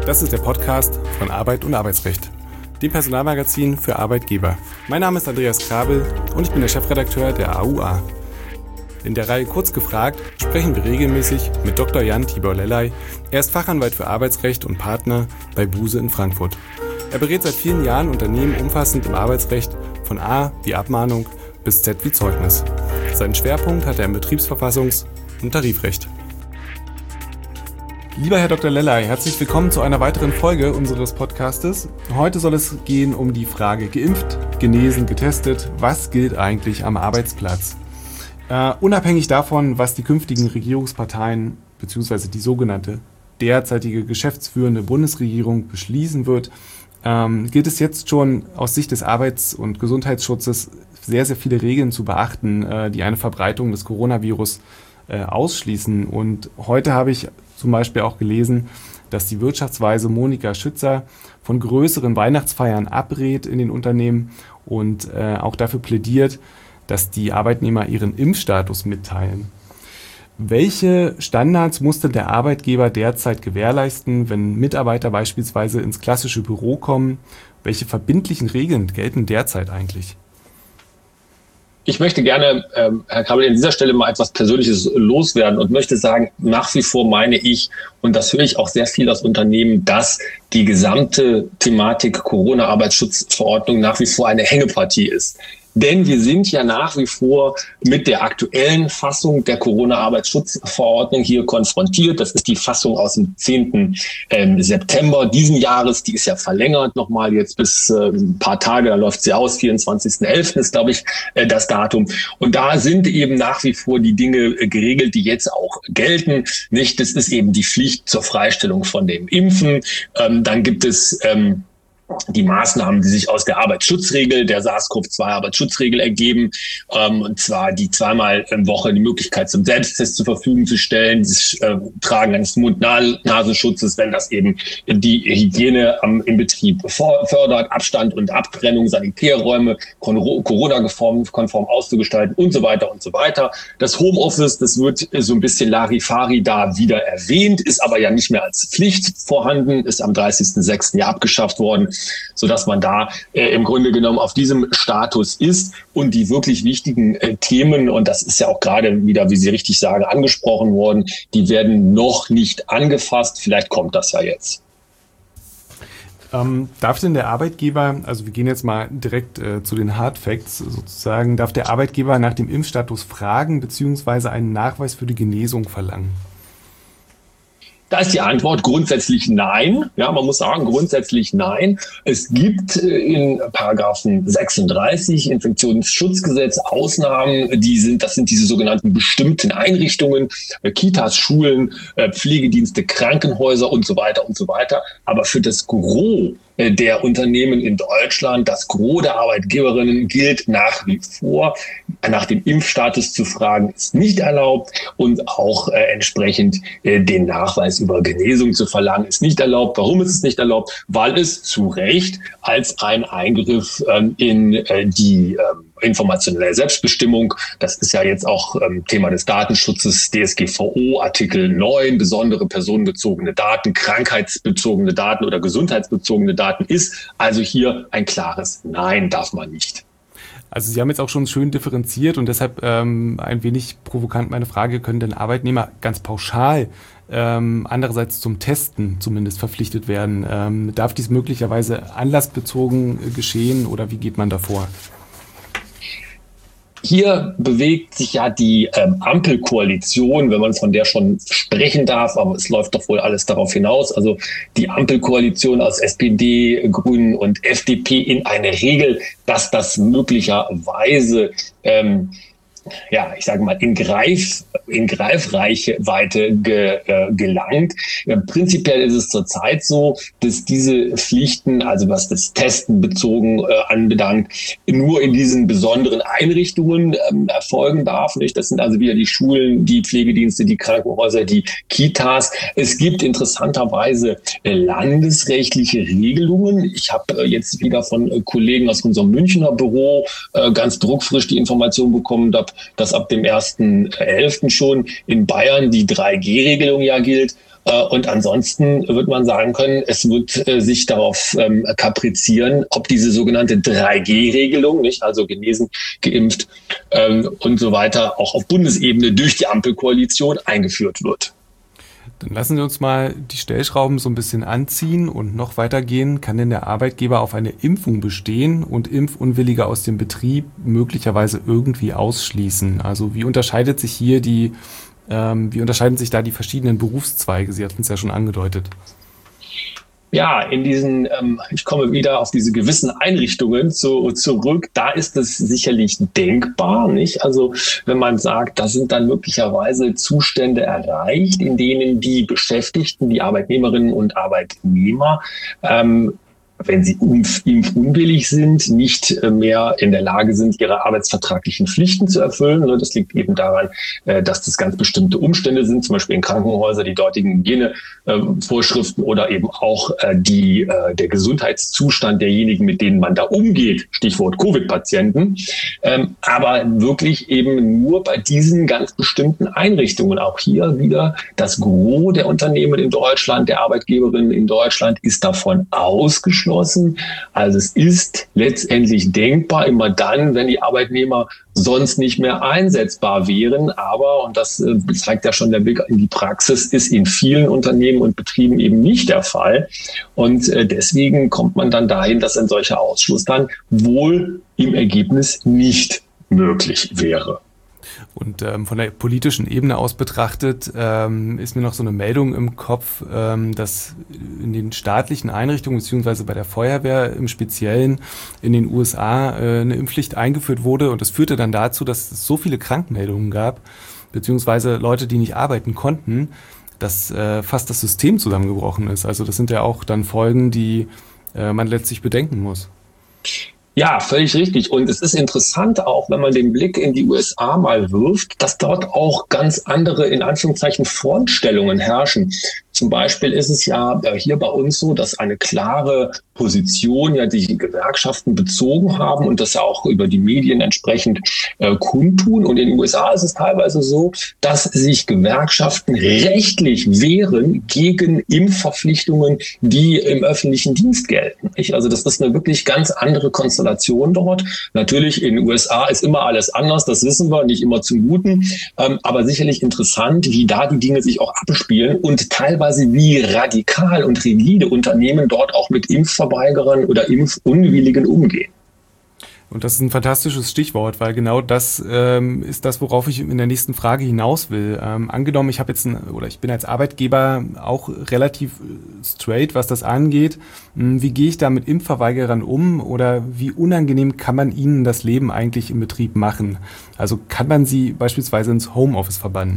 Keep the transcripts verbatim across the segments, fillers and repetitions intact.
Das ist der Podcast von Arbeit und Arbeitsrecht, dem Personalmagazin für Arbeitgeber. Mein Name ist Andreas Krabel und ich bin der Chefredakteur der A U A. In der Reihe Kurz gefragt sprechen wir regelmäßig mit Doktor Jan Tibor Lellay. Er ist Fachanwalt für Arbeitsrecht und Partner bei Buse in Frankfurt. Er berät seit vielen Jahren Unternehmen umfassend im Arbeitsrecht, von A wie Abmahnung bis Z wie Zeugnis. Seinen Schwerpunkt hat er im Betriebsverfassungs- und Tarifrecht. Lieber Herr Doktor Lellay, herzlich willkommen zu einer weiteren Folge unseres Podcastes. Heute soll es gehen um die Frage geimpft, genesen, getestet. Was gilt eigentlich am Arbeitsplatz? Uh, unabhängig davon, was die künftigen Regierungsparteien bzw. die sogenannte derzeitige geschäftsführende Bundesregierung beschließen wird, ähm, gilt es jetzt schon aus Sicht des Arbeits- und Gesundheitsschutzes sehr, sehr viele Regeln zu beachten, äh, die eine Verbreitung des Coronavirus äh, ausschließen. Und heute habe ich zum Beispiel auch gelesen, dass die Wirtschaftsweise Monika Schützer von größeren Weihnachtsfeiern abrät in den Unternehmen und äh, auch dafür plädiert, dass die Arbeitnehmer ihren Impfstatus mitteilen. Welche Standards muss denn der Arbeitgeber derzeit gewährleisten, wenn Mitarbeiter beispielsweise ins klassische Büro kommen? Welche verbindlichen Regeln gelten derzeit eigentlich? Ich möchte gerne, ähm, Herr Krabel, an dieser Stelle mal etwas Persönliches loswerden und möchte sagen, nach wie vor meine ich, und das höre ich auch sehr viel aus Unternehmen, dass die gesamte Thematik Corona-Arbeitsschutzverordnung nach wie vor eine Hängepartie ist. Denn wir sind ja nach wie vor mit der aktuellen Fassung der Corona-Arbeitsschutzverordnung hier konfrontiert. Das ist die Fassung aus dem zehnten September diesen Jahres. Die ist ja verlängert nochmal jetzt bis äh, ein paar Tage. Da läuft sie aus. vierundzwanzigsten elften ist, glaube ich, äh, das Datum. Und da sind eben nach wie vor die Dinge äh, geregelt, die jetzt auch gelten. Nicht? Das ist eben die Pflicht zur Freistellung von dem Impfen. Ähm, dann gibt es ähm, die Maßnahmen, die sich aus der Arbeitsschutzregel, der SARS-C o V zwei Arbeitsschutzregel ergeben, ähm, und zwar die zweimal in Woche die Möglichkeit zum Selbsttest zur Verfügung zu stellen, das äh, Tragen eines Mund-Nasenschutzes, wenn das eben die Hygiene am, im Betrieb fördert, Abstand und Abtrennung, Sanitärräume Corona-konform konform auszugestalten und so weiter und so weiter. Das Homeoffice, das wird so ein bisschen Larifari da wieder erwähnt, ist aber ja nicht mehr als Pflicht vorhanden, ist am dreißigsten sechsten ja abgeschafft worden, sodass man da äh, im Grunde genommen auf diesem Status ist und die wirklich wichtigen äh, Themen, und das ist ja auch gerade wieder, wie Sie richtig sagen, angesprochen worden, die werden noch nicht angefasst. Vielleicht kommt das ja jetzt. Ähm, darf denn der Arbeitgeber, also wir gehen jetzt mal direkt äh, zu den Hard Facts sozusagen, darf der Arbeitgeber nach dem Impfstatus fragen bzw. einen Nachweis für die Genesung verlangen? Da ist die Antwort grundsätzlich nein. Ja, man muss sagen, grundsätzlich nein. Es gibt in Paragraphen sechsunddreißig Infektionsschutzgesetz Ausnahmen, die sind, das sind diese sogenannten bestimmten Einrichtungen, Kitas, Schulen, Pflegedienste, Krankenhäuser und so weiter und so weiter. Aber für das Gros der Unternehmen in Deutschland, das Gros der Arbeitgeberinnen gilt nach wie vor. Nach dem Impfstatus zu fragen ist nicht erlaubt und auch äh, entsprechend äh, den Nachweis über Genesung zu verlangen ist nicht erlaubt. Warum ist es nicht erlaubt? Weil es zu Recht als ein Eingriff ähm, in äh, die ähm, informationelle Selbstbestimmung, das ist ja jetzt auch ähm, Thema des Datenschutzes, D S G V O, Artikel neun, besondere personenbezogene Daten, krankheitsbezogene Daten oder gesundheitsbezogene Daten ist. Also hier ein klares Nein, darf man nicht. Also Sie haben jetzt auch schon schön differenziert und deshalb ähm, ein wenig provokant meine Frage, können denn Arbeitnehmer ganz pauschal ähm, andererseits zum Testen zumindest verpflichtet werden? Ähm, darf dies möglicherweise anlassbezogen äh, geschehen oder wie geht man da vor? Hier bewegt sich ja die ähm, Ampelkoalition, wenn man von der schon sprechen darf, aber es läuft doch wohl alles darauf hinaus. Also die Ampelkoalition aus S P D, Grünen und F D P in eine Regel, dass das möglicherweise ähm, ja, ich sage mal, in Greif, in Greifreichweite ge, äh, gelangt. Ja, prinzipiell ist es zurzeit so, dass diese Pflichten, also was das Testen bezogen äh, anbelangt, nur in diesen besonderen Einrichtungen ähm, erfolgen darf. Nicht? Das sind also wieder die Schulen, die Pflegedienste, die Krankenhäuser, die Kitas. Es gibt interessanterweise äh, landesrechtliche Regelungen. Ich habe äh, jetzt wieder von äh, Kollegen aus unserem Münchner Büro äh, ganz druckfrisch die Information bekommen, dass ab dem ersten elften schon in Bayern die drei G Regelung ja gilt. Und ansonsten wird man sagen können, es wird sich darauf kaprizieren, ob diese sogenannte drei G Regelung, nicht, also genesen, geimpft und so weiter, auch auf Bundesebene durch die Ampelkoalition eingeführt wird. Dann lassen Sie uns mal die Stellschrauben so ein bisschen anziehen und noch weitergehen. Kann denn der Arbeitgeber auf eine Impfung bestehen und Impfunwillige aus dem Betrieb möglicherweise irgendwie ausschließen? Also wie unterscheidet sich hier die, ähm, wie unterscheiden sich da die verschiedenen Berufszweige? Sie hatten es ja schon angedeutet. Ja, in diesen, ähm, ich komme wieder auf diese gewissen Einrichtungen zu, zurück. Da ist es sicherlich denkbar, nicht? Also wenn man sagt, da sind dann möglicherweise Zustände erreicht, in denen die Beschäftigten, die Arbeitnehmerinnen und Arbeitnehmer, ähm, wenn sie impf- impfunwillig sind, nicht mehr in der Lage sind, ihre arbeitsvertraglichen Pflichten zu erfüllen. Das liegt eben daran, dass das ganz bestimmte Umstände sind, zum Beispiel in Krankenhäusern die dortigen Hygienevorschriften oder eben auch die, der Gesundheitszustand derjenigen, mit denen man da umgeht, Stichwort Covid-Patienten, aber wirklich eben nur bei diesen ganz bestimmten Einrichtungen. Auch hier wieder das Gros der Unternehmen in Deutschland, der Arbeitgeberinnen in Deutschland ist davon ausgeschlossen. Also es ist letztendlich denkbar, immer dann, wenn die Arbeitnehmer sonst nicht mehr einsetzbar wären. Aber, und das äh, zeigt ja schon der Blick in die Praxis, ist in vielen Unternehmen und Betrieben eben nicht der Fall. Und äh, deswegen kommt man dann dahin, dass ein solcher Ausschluss dann wohl im Ergebnis nicht möglich wäre. Und ähm, von der politischen Ebene aus betrachtet ähm, ist mir noch so eine Meldung im Kopf, ähm, dass in den staatlichen Einrichtungen beziehungsweise bei der Feuerwehr im Speziellen in den U S A äh, eine Impfpflicht eingeführt wurde. Und das führte dann dazu, dass es so viele Krankmeldungen gab, beziehungsweise Leute, die nicht arbeiten konnten, dass äh, fast das System zusammengebrochen ist. Also das sind ja auch dann Folgen, die äh, man letztlich bedenken muss. Ja, völlig richtig. Und es ist interessant auch, wenn man den Blick in die U S A mal wirft, dass dort auch ganz andere, in Anführungszeichen, Frontstellungen herrschen. Zum Beispiel ist es ja hier bei uns so, dass eine klare Position ja die Gewerkschaften bezogen haben und das ja auch über die Medien entsprechend äh, kundtun. Und in den U S A ist es teilweise so, dass sich Gewerkschaften rechtlich wehren gegen Impfverpflichtungen, die im öffentlichen Dienst gelten. Ich, also das ist eine wirklich ganz andere Konstellation dort. Natürlich in den U S A ist immer alles anders, das wissen wir, nicht immer zum Guten. Ähm, aber sicherlich interessant, wie da die Dinge sich auch abspielen und teilweise wie radikal und rigide Unternehmen dort auch mit Impfverweigerern oder Impfunwilligen umgehen. Und das ist ein fantastisches Stichwort, weil genau das ähm, ist das, worauf ich in der nächsten Frage hinaus will. Ähm, angenommen, ich habe jetzt ein, oder ich bin als Arbeitgeber auch relativ straight, was das angeht. Wie gehe ich da mit Impfverweigerern um oder wie unangenehm kann man ihnen das Leben eigentlich im Betrieb machen? Also kann man sie beispielsweise ins Homeoffice verbannen?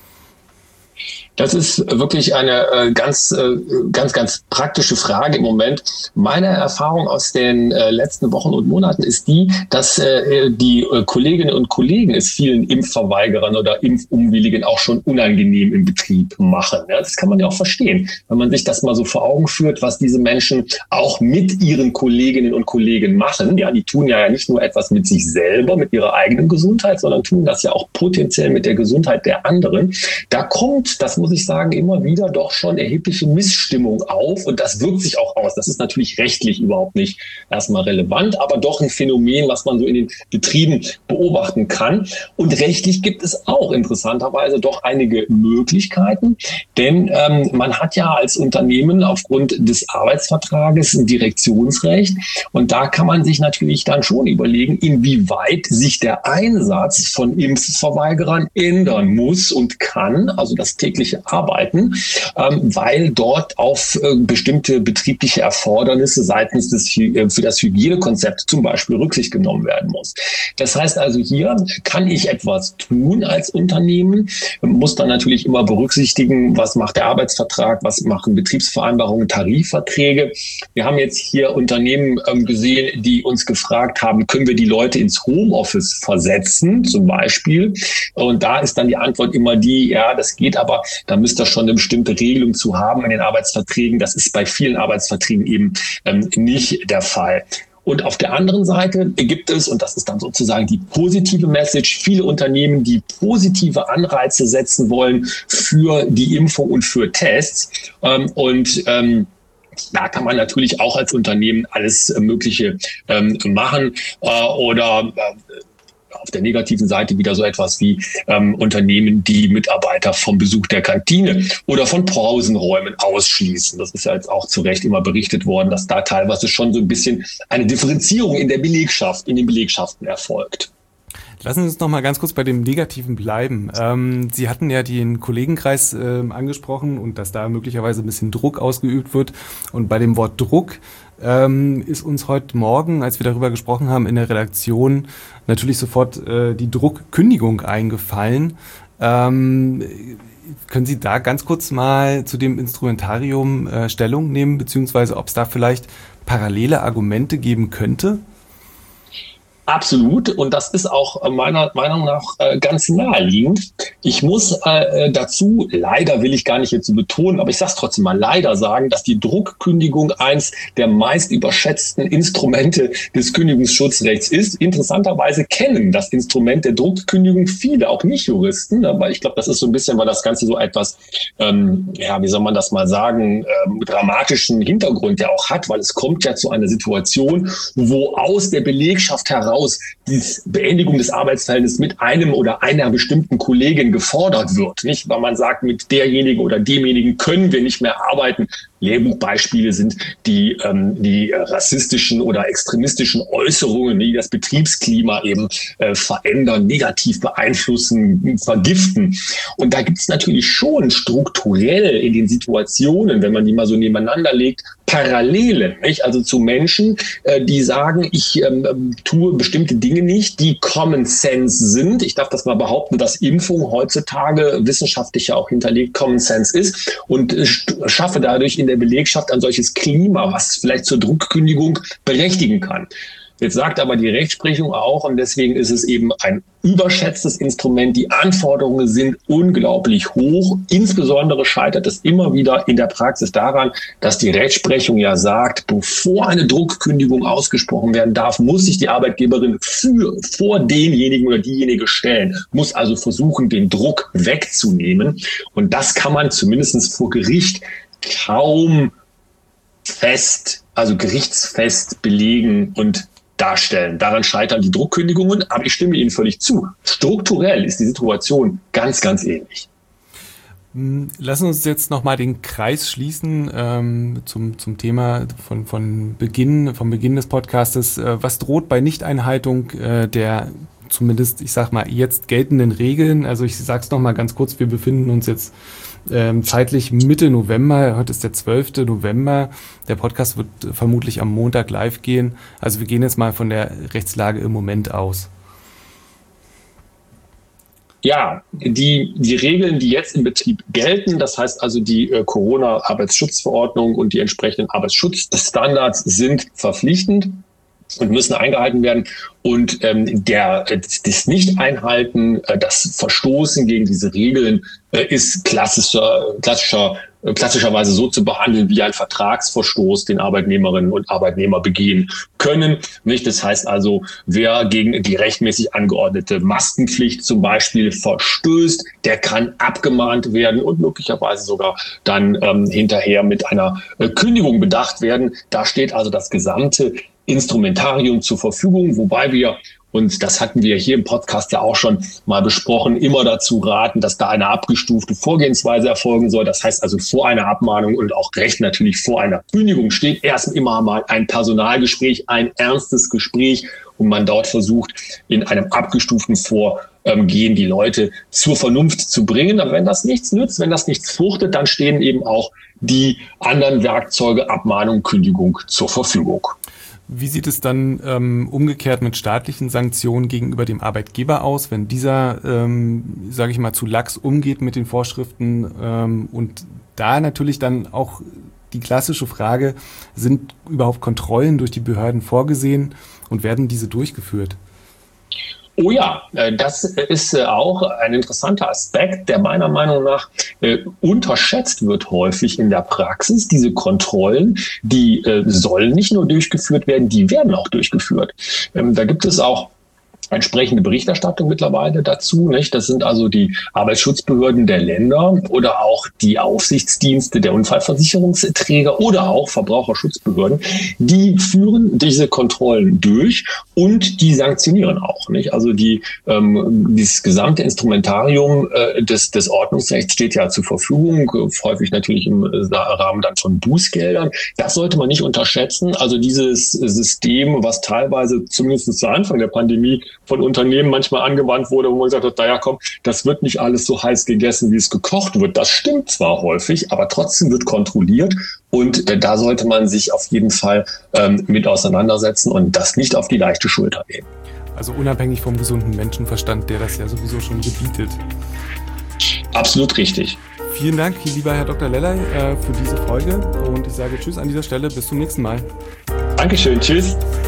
Das ist wirklich eine äh, ganz, äh, ganz, ganz praktische Frage im Moment. Meine Erfahrung aus den äh, letzten Wochen und Monaten ist die, dass äh, die äh, Kolleginnen und Kollegen es vielen Impfverweigerern oder Impfunwilligen auch schon unangenehm im Betrieb machen. Ja, das kann man ja auch verstehen, wenn man sich das mal so vor Augen führt, was diese Menschen auch mit ihren Kolleginnen und Kollegen machen. Ja, die tun ja nicht nur etwas mit sich selber, mit ihrer eigenen Gesundheit, sondern tun das ja auch potenziell mit der Gesundheit der anderen. Da kommt, das muss ich sagen, immer wieder doch schon erhebliche Missstimmung auf und das wirkt sich auch aus. Das ist natürlich rechtlich überhaupt nicht erstmal relevant, aber doch ein Phänomen, was man so in den Betrieben beobachten kann. Und rechtlich gibt es auch interessanterweise doch einige Möglichkeiten, denn ähm, man hat ja als Unternehmen aufgrund des Arbeitsvertrages ein Direktionsrecht und da kann man sich natürlich dann schon überlegen, inwieweit sich der Einsatz von Impfverweigerern ändern muss und kann, also das tägliche Arbeiten, ähm, weil dort auf äh, bestimmte betriebliche Erfordernisse seitens des äh, für das Hygienekonzept zum Beispiel Rücksicht genommen werden muss. Das heißt also, hier kann ich etwas tun als Unternehmen, muss dann natürlich immer berücksichtigen, was macht der Arbeitsvertrag, was machen Betriebsvereinbarungen, Tarifverträge. Wir haben jetzt hier Unternehmen ähm, gesehen, die uns gefragt haben, können wir die Leute ins Homeoffice versetzen, zum Beispiel. Und da ist dann die Antwort immer die, ja, das geht, aber da müsste schon eine bestimmte Regelung zu haben in den Arbeitsverträgen. Das ist bei vielen Arbeitsverträgen eben ähm, nicht der Fall. Und auf der anderen Seite gibt es, und das ist dann sozusagen die positive Message, viele Unternehmen, die positive Anreize setzen wollen für die Impfung und für Tests. Ähm, und ähm, da kann man natürlich auch als Unternehmen alles Mögliche ähm, machen äh, oder äh, auf der negativen Seite wieder so etwas wie ähm, Unternehmen, die Mitarbeiter vom Besuch der Kantine oder von Pausenräumen ausschließen. Das ist ja jetzt auch zu Recht immer berichtet worden, dass da teilweise schon so ein bisschen eine Differenzierung in der Belegschaft, in den Belegschaften erfolgt. Lassen Sie uns noch mal ganz kurz bei dem Negativen bleiben. Ähm, Sie hatten ja den Kollegenkreis äh, angesprochen und dass da möglicherweise ein bisschen Druck ausgeübt wird. Und bei dem Wort Druck ähm, ist uns heute Morgen, als wir darüber gesprochen haben, in der Redaktion natürlich sofort äh, die Druckkündigung eingefallen. Ähm, können Sie da ganz kurz mal zu dem Instrumentarium äh, Stellung nehmen, beziehungsweise ob es da vielleicht parallele Argumente geben könnte? Absolut. Und das ist auch meiner Meinung nach äh, ganz naheliegend. Ich muss äh, dazu, leider will ich gar nicht jetzt so betonen, aber ich sage es trotzdem mal, leider sagen, dass die Druckkündigung eins der meist überschätzten Instrumente des Kündigungsschutzrechts ist. Interessanterweise kennen das Instrument der Druckkündigung viele, auch Nicht-Juristen, aber ich glaube, das ist so ein bisschen, weil das Ganze so etwas, ähm, ja, wie soll man das mal sagen, ähm, dramatischen Hintergrund ja auch hat, weil es kommt ja zu einer Situation, wo aus der Belegschaft heraus die Beendigung des Arbeitsverhältnisses mit einem oder einer bestimmten Kollegin gefordert wird, nicht? Weil man sagt, mit derjenigen oder demjenigen können wir nicht mehr arbeiten. Lehrbuchbeispiele sind die, ähm, die rassistischen oder extremistischen Äußerungen, die das Betriebsklima eben äh, verändern, negativ beeinflussen, vergiften. Und da gibt es natürlich schon strukturell in den Situationen, wenn man die mal so nebeneinander legt, Parallelen, nicht? Also zu Menschen, äh, die sagen, ich ähm, tue bestimmte Dinge nicht, die Common Sense sind. Ich darf das mal behaupten, dass Impfung heutzutage wissenschaftlich ja auch hinterlegt Common Sense ist und äh, schaffe dadurch in der Belegschaft ein solches Klima, was vielleicht zur Druckkündigung berechtigen kann. Jetzt sagt aber die Rechtsprechung auch, und deswegen ist es eben ein überschätztes Instrument. Die Anforderungen sind unglaublich hoch. Insbesondere scheitert es immer wieder in der Praxis daran, dass die Rechtsprechung ja sagt, bevor eine Druckkündigung ausgesprochen werden darf, muss sich die Arbeitgeberin für, vor denjenigen oder diejenige stellen, muss also versuchen, den Druck wegzunehmen. Und das kann man zumindest vor Gericht kaum fest, also gerichtsfest belegen und darstellen. Daran scheitern die Druckkündigungen, aber ich stimme Ihnen völlig zu. Strukturell ist die Situation ganz, ganz ähnlich. Lassen uns jetzt nochmal den Kreis schließen ähm, zum, zum Thema von, von Beginn, vom Beginn des Podcastes. Äh, was droht bei Nichteinhaltung äh, der zumindest, ich sag mal, jetzt geltenden Regeln? Also ich sage es nochmal ganz kurz, wir befinden uns jetzt ähm, zeitlich Mitte November, heute ist der zwölfte November. Der Podcast wird vermutlich am Montag live gehen. Also wir gehen jetzt mal von der Rechtslage im Moment aus. Ja, die, die Regeln, die jetzt im Betrieb gelten, das heißt also die äh, Corona-Arbeitsschutzverordnung und die entsprechenden Arbeitsschutzstandards sind verpflichtend und müssen eingehalten werden. Und ähm, der, das Nicht-Einhalten, äh, das Verstoßen gegen diese Regeln äh, ist klassischer, klassischer, äh, klassischerweise so zu behandeln wie ein Vertragsverstoß, den Arbeitnehmerinnen und Arbeitnehmer begehen können. Nicht? Das heißt also, wer gegen die rechtmäßig angeordnete Maskenpflicht zum Beispiel verstößt, der kann abgemahnt werden und möglicherweise sogar dann ähm, hinterher mit einer äh, Kündigung bedacht werden. Da steht also das gesamte Instrumentarium zur Verfügung, wobei wir, und das hatten wir hier im Podcast ja auch schon mal besprochen, immer dazu raten, dass da eine abgestufte Vorgehensweise erfolgen soll. Das heißt also vor einer Abmahnung und auch recht natürlich vor einer Kündigung steht erst immer mal ein Personalgespräch, ein ernstes Gespräch und man dort versucht, in einem abgestuften Vorgehen die Leute zur Vernunft zu bringen. Aber wenn das nichts nützt, wenn das nichts fruchtet, dann stehen eben auch die anderen Werkzeuge, Abmahnung, Kündigung zur Verfügung. Wie sieht es dann ähm, umgekehrt mit staatlichen Sanktionen gegenüber dem Arbeitgeber aus, wenn dieser, ähm, sage ich mal, zu lax umgeht mit den Vorschriften ähm, und da natürlich dann auch die klassische Frage, sind überhaupt Kontrollen durch die Behörden vorgesehen und werden diese durchgeführt? Oh ja, das ist auch ein interessanter Aspekt, der meiner Meinung nach äh, unterschätzt wird häufig in der Praxis. Diese Kontrollen, die äh, sollen nicht nur durchgeführt werden, die werden auch durchgeführt. Ähm, da gibt es auch entsprechende Berichterstattung mittlerweile dazu, nicht? Das sind also die Arbeitsschutzbehörden der Länder oder auch die Aufsichtsdienste der Unfallversicherungsträger oder auch Verbraucherschutzbehörden. Die führen diese Kontrollen durch und die sanktionieren auch, nicht? Also die ähm, dieses gesamte Instrumentarium äh, des des Ordnungsrechts steht ja zur Verfügung, häufig natürlich im Rahmen dann von Bußgeldern. Das sollte man nicht unterschätzen. Also dieses System, was teilweise zumindest zu Anfang der Pandemie von Unternehmen manchmal angewandt wurde, wo man gesagt hat, naja, komm, das wird nicht alles so heiß gegessen, wie es gekocht wird. Das stimmt zwar häufig, aber trotzdem wird kontrolliert und äh, da sollte man sich auf jeden Fall ähm, mit auseinandersetzen und das nicht auf die leichte Schulter nehmen. Also unabhängig vom gesunden Menschenverstand, der das ja sowieso schon gebietet. Absolut richtig. Vielen Dank, lieber Herr Doktor Lellay, äh, für diese Folge und ich sage Tschüss an dieser Stelle. Bis zum nächsten Mal. Dankeschön. Tschüss.